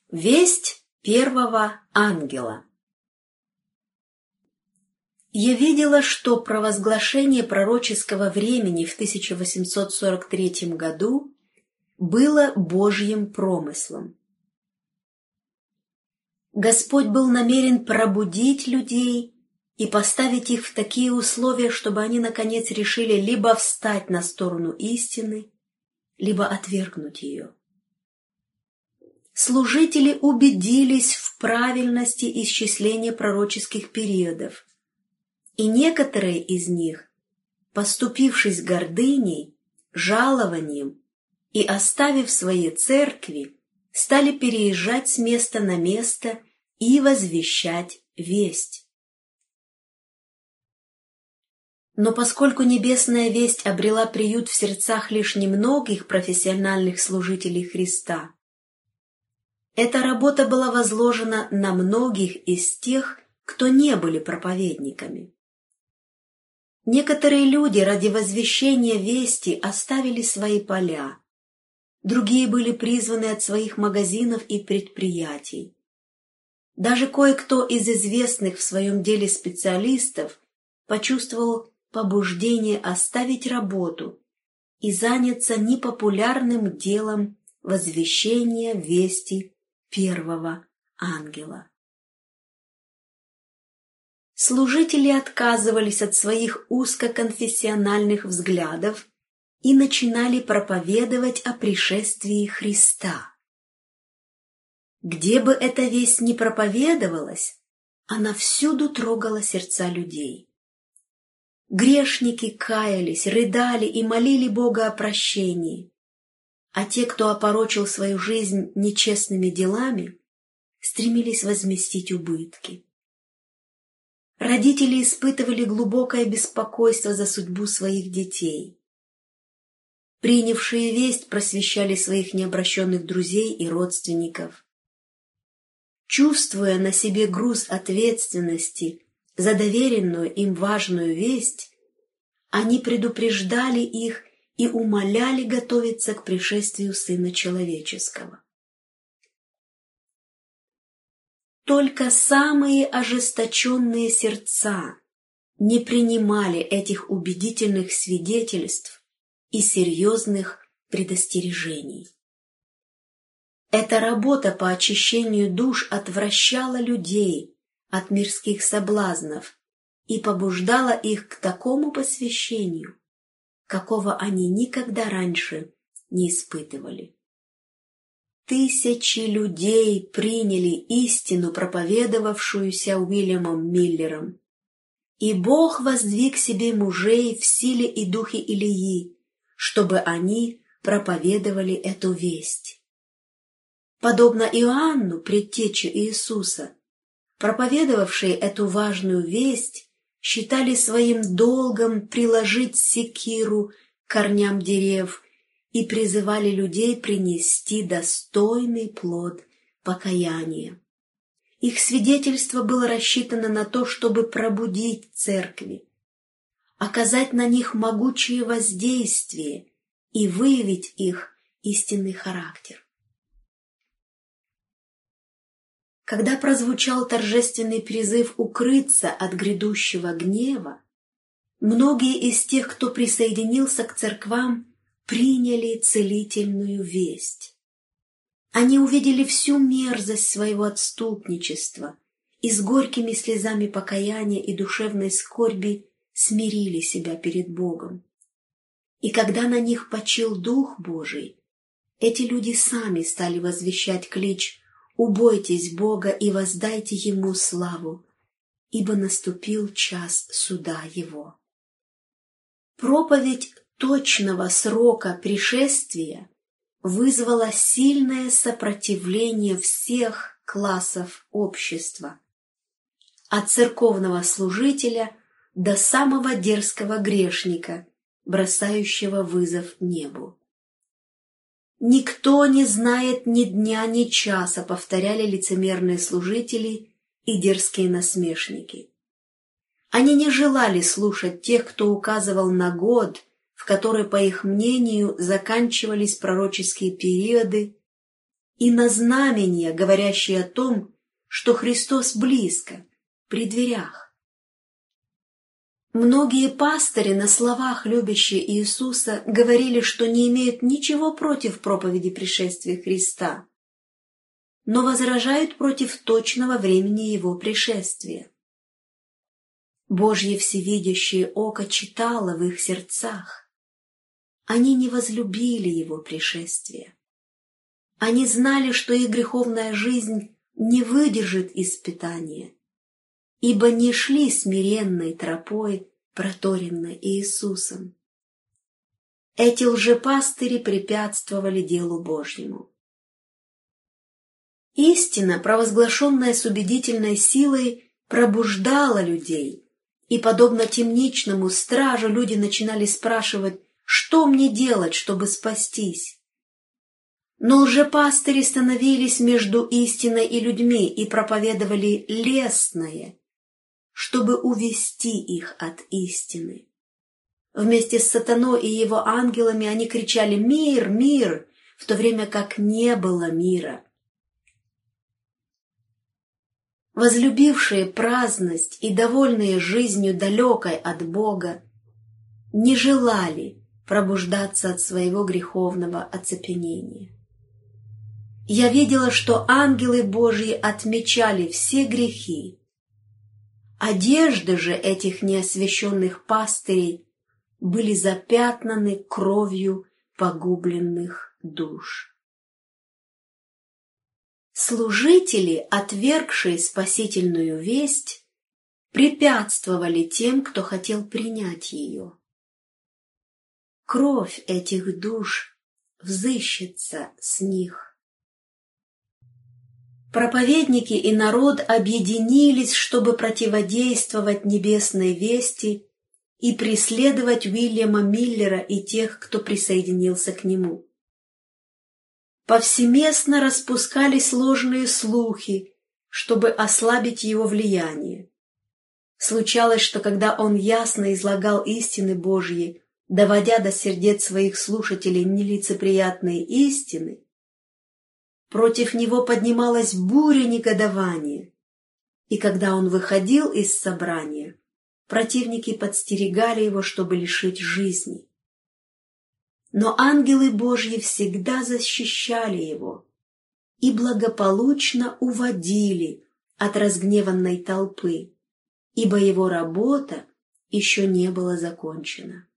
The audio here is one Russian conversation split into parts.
Весть первого ангела. Я видела, что провозглашение пророческого времени в 1843 году было Божьим промыслом. Господь был намерен пробудить людей и поставить их в такие условия, чтобы они наконец решили либо встать на сторону истины, либо отвергнуть ее. Служители убедились в правильности исчисления пророческих периодов, и некоторые из них, поступившись гордыней, жалованием и оставив свои церкви, стали переезжать с места на место и возвещать весть. Но поскольку небесная весть обрела приют в сердцах лишь немногих профессиональных служителей Христа, эта работа была возложена на многих из тех, кто не были проповедниками. Некоторые люди ради возвещения вести оставили свои поля, другие были призваны от своих магазинов и предприятий. Даже кое-кто из известных в своем деле специалистов почувствовал побуждение оставить работу и заняться непопулярным делом возвещения вести первого ангела. Служители отказывались от своих узкоконфессиональных взглядов и начинали проповедовать о пришествии Христа. Где бы эта весть ни проповедовалась, она всюду трогала сердца людей. Грешники каялись, рыдали и молили Бога о прощении, а те, кто опорочил свою жизнь нечестными делами, стремились возместить убытки. Родители испытывали глубокое беспокойство за судьбу своих детей. Принявшие весть просвещали своих необращенных друзей и родственников. Чувствуя на себе груз ответственности за доверенную им важную весть, они предупреждали их и умоляли готовиться к пришествию Сына Человеческого. Только самые ожесточенные сердца не принимали этих убедительных свидетельств и серьезных предостережений. Эта работа по очищению душ отвращала людей от мирских соблазнов и побуждала их к такому посвящению, какого они никогда раньше не испытывали. Тысячи людей приняли истину, проповедовавшуюся Уильямом Миллером, и Бог воздвиг себе мужей в силе и духе Илии, чтобы они проповедовали эту весть. Подобно Иоанну, предтече Иисуса, проповедовавшие эту важную весть считали своим долгом приложить секиру к корням дерев и призывали людей принести достойный плод покаяния. Их свидетельство было рассчитано на то, чтобы пробудить церкви, оказать на них могучее воздействие и выявить их истинный характер. Когда прозвучал торжественный призыв укрыться от грядущего гнева, многие из тех, кто присоединился к церквам, приняли целительную весть. Они увидели всю мерзость своего отступничества и с горькими слезами покаяния и душевной скорби смирили себя перед Богом. И когда на них почил Дух Божий, эти люди сами стали возвещать клич «Убойтесь Бога и воздайте Ему славу, ибо наступил час суда Его». Проповедь точного срока пришествия вызвала сильное сопротивление всех классов общества, от церковного служителя до самого дерзкого грешника, бросающего вызов небу. «Никто не знает ни дня, ни часа», — повторяли лицемерные служители и дерзкие насмешники. Они не желали слушать тех, кто указывал на год, в который, по их мнению, заканчивались пророческие периоды, и на знамения, говорящие о том, что Христос близко, при дверях. Многие пастыри, на словах любящие Иисуса, говорили, что не имеют ничего против проповеди пришествия Христа, но возражают против точного времени Его пришествия. Божье всевидящее око читало в их сердцах. Они не возлюбили Его пришествие. Они знали, что их греховная жизнь не выдержит испытания, ибо не шли смиренной тропой, проторенной Иисусом. Эти лжепастыри препятствовали делу Божьему. Истина, провозглашенная с убедительной силой, пробуждала людей, и, подобно темничному стражу, люди начинали спрашивать, что мне делать, чтобы спастись. Но лжепастыри становились между истиной и людьми и проповедовали лестное, чтобы увести их от истины. Вместе с сатаной и его ангелами они кричали «Мир! Мир!», в то время как не было мира. Возлюбившие праздность и довольные жизнью далекой от Бога не желали пробуждаться от своего греховного оцепенения. Я видела, что ангелы Божьи отмечали все грехи. Одежды же этих неосвященных пастырей были запятнаны кровью погубленных душ. Служители, отвергшие спасительную весть, препятствовали тем, кто хотел принять ее. Кровь этих душ взыщется с них. Проповедники и народ объединились, чтобы противодействовать небесной вести и преследовать Уильяма Миллера и тех, кто присоединился к нему. Повсеместно распускались ложные слухи, чтобы ослабить его влияние. Случалось, что когда он ясно излагал истины Божьи, доводя до сердец своих слушателей нелицеприятные истины, против него поднималась буря негодования, и когда он выходил из собрания, противники подстерегали его, чтобы лишить жизни. Но ангелы Божьи всегда защищали его и благополучно уводили от разгневанной толпы, ибо его работа еще не была закончена.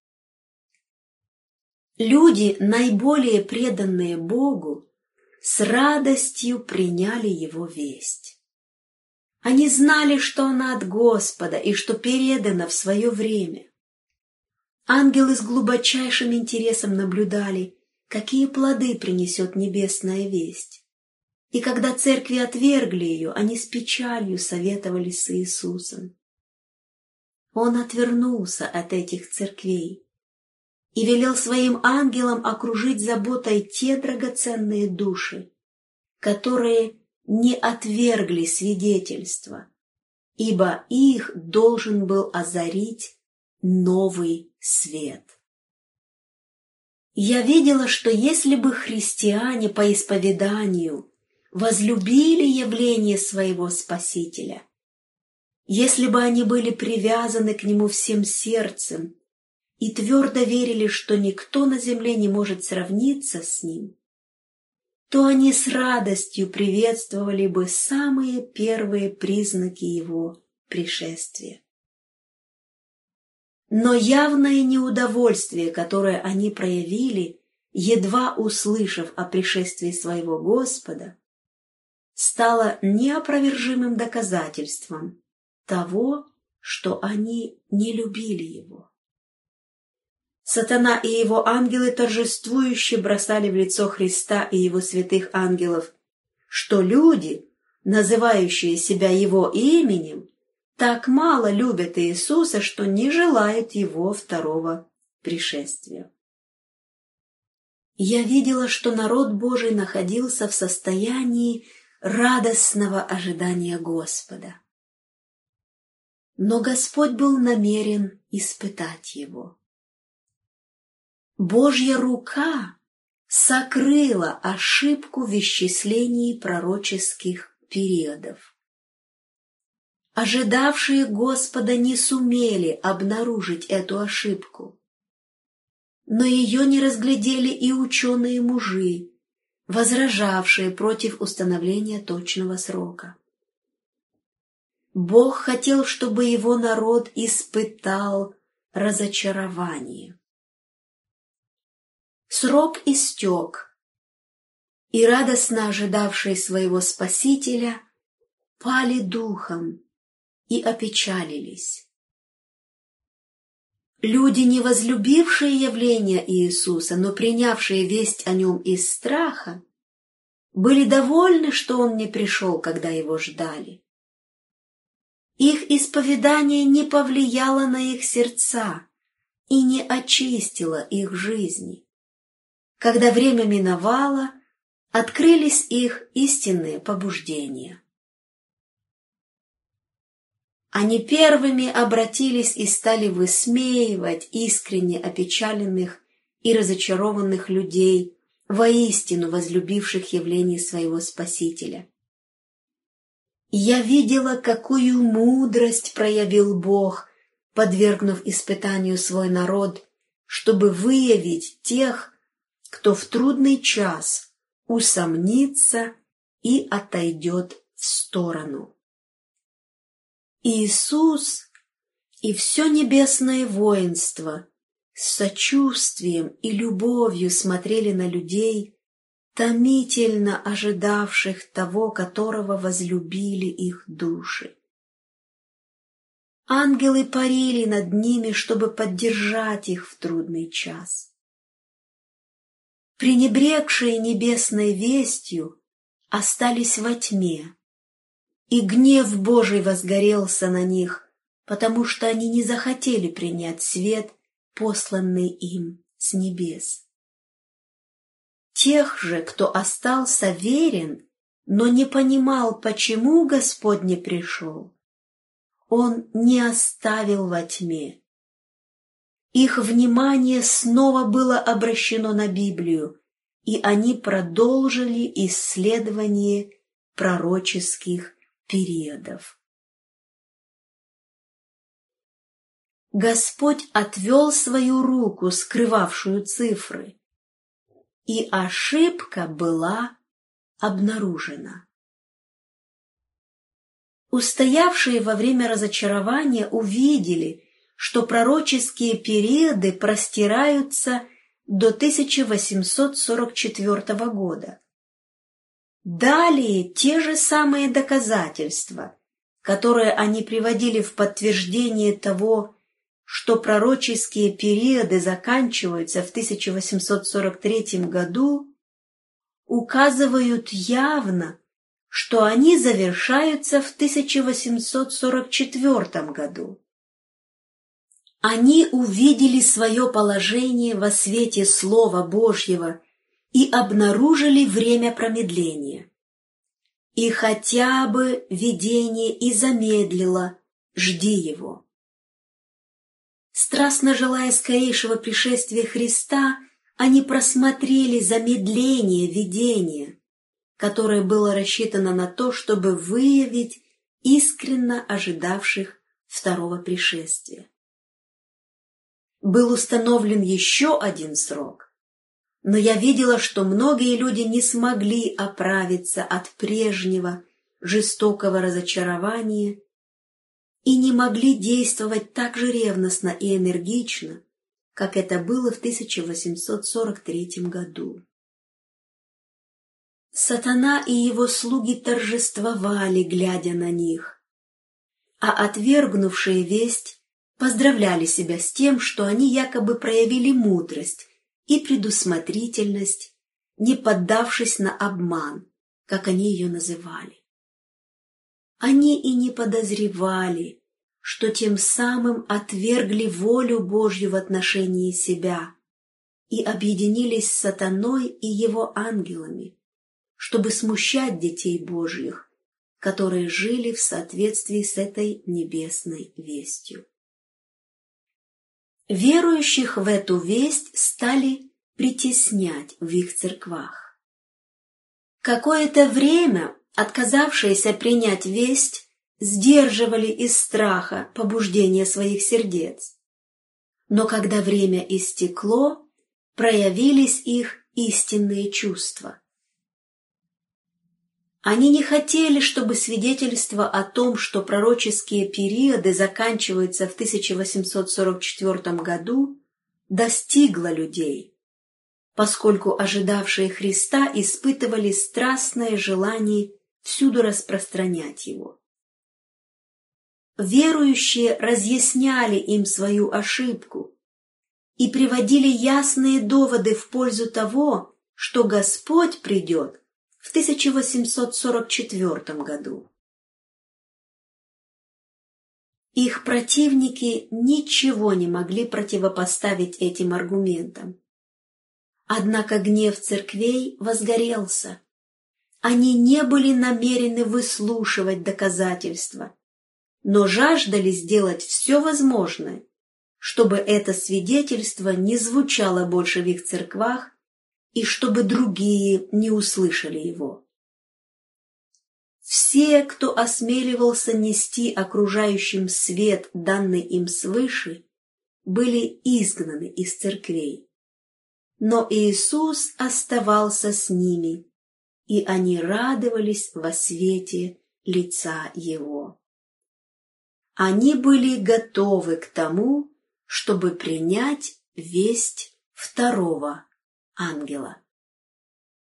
Люди, наиболее преданные Богу, с радостью приняли его весть. Они знали, что она от Господа и что передана в свое время. Ангелы с глубочайшим интересом наблюдали, какие плоды принесет небесная весть. И когда церкви отвергли ее, они с печалью советовались с Иисусом. Он отвернулся от этих церквей и велел своим ангелам окружить заботой те драгоценные души, которые не отвергли свидетельства, ибо их должен был озарить новый свет. Я видела, что если бы христиане по исповеданию возлюбили явление своего Спасителя, если бы они были привязаны к Нему всем сердцем и твердо верили, что никто на земле не может сравниться с Ним, то они с радостью приветствовали бы самые первые признаки Его пришествия. Но явное неудовольствие, которое они проявили, едва услышав о пришествии своего Господа, стало неопровержимым доказательством того, что они не любили Его. Сатана и его ангелы торжествующе бросали в лицо Христа и Его святых ангелов, что люди, называющие себя Его именем, так мало любят Иисуса, что не желают Его второго пришествия. Я видела, что народ Божий находился в состоянии радостного ожидания Господа. Но Господь был намерен испытать его. Божья рука сокрыло ошибку в исчислении пророческих периодов. Ожидавшие Господа не сумели обнаружить эту ошибку, но ее не разглядели и ученые-мужи, возражавшие против установления точного срока. Бог хотел, чтобы его народ испытал разочарование. Срок истек, и радостно ожидавшие своего Спасителя пали духом и опечалились. Люди, не возлюбившие явления Иисуса, но принявшие весть о нем из страха, были довольны, что он не пришел, когда его ждали. Их исповедание не повлияло на их сердца и не очистило их жизни. Когда время миновало, открылись их истинные побуждения. Они первыми обратились и стали высмеивать искренне опечаленных и разочарованных людей, воистину возлюбивших явление своего Спасителя. Я видела, какую мудрость проявил Бог, подвергнув испытанию свой народ, чтобы выявить тех, кто в трудный час усомнится и отойдет в сторону. Иисус и все небесное воинство с сочувствием и любовью смотрели на людей, томительно ожидавших того, которого возлюбили их души. Ангелы парили над ними, чтобы поддержать их в трудный час. Пренебрегшие небесной вестью остались во тьме, и гнев Божий возгорелся на них, потому что они не захотели принять свет, посланный им с небес. Тех же, кто остался верен, но не понимал, почему Господь не пришел, Он не оставил во тьме. Их внимание снова было обращено на Библию, и они продолжили исследование пророческих периодов. Господь отвел свою руку, скрывавшую цифры, и ошибка была обнаружена. Устоявшие во время разочарования увидели, что пророческие периоды простираются до 1844 года. Далее те же самые доказательства, которые они приводили в подтверждение того, что пророческие периоды заканчиваются в 1843 году, указывают явно, что они завершаются в 1844 году. Они увидели свое положение во свете Слова Божьего и обнаружили время промедления. И хотя бы видение и замедлило, жди его. Страстно желая скорейшего пришествия Христа, они просмотрели замедление видения, которое было рассчитано на то, чтобы выявить искренно ожидавших второго пришествия. Был установлен еще один срок, но я видела, что многие люди не смогли оправиться от прежнего жестокого разочарования и не могли действовать так же ревностно и энергично, как это было в 1843 году. Сатана и его слуги торжествовали, глядя на них, а отвергнувшие весть поздравляли себя с тем, что они якобы проявили мудрость и предусмотрительность, не поддавшись на обман, как они ее называли. Они и не подозревали, что тем самым отвергли волю Божью в отношении себя и объединились с сатаной и его ангелами, чтобы смущать детей Божьих, которые жили в соответствии с этой небесной вестью. Верующих в эту весть стали притеснять в их церквах. Какое-то время отказавшиеся принять весть сдерживали из страха побуждение своих сердец. Но когда время истекло, проявились их истинные чувства. Они не хотели, чтобы свидетельство о том, что пророческие периоды заканчиваются в 1844 году, достигло людей, поскольку ожидавшие Христа испытывали страстное желание всюду распространять Его. Верующие разъясняли им свою ошибку и приводили ясные доводы в пользу того, что Господь придет в 1844 году. Их противники ничего не могли противопоставить этим аргументам. Однако гнев церквей возгорелся. Они не были намерены выслушивать доказательства, но жаждали сделать все возможное, чтобы это свидетельство не звучало больше в их церквах и чтобы другие не услышали его. Все, кто осмеливался нести окружающим свет, данный им свыше, были изгнаны из церквей. Но Иисус оставался с ними, и они радовались во свете лица Его. Они были готовы к тому, чтобы принять весть второго ангела.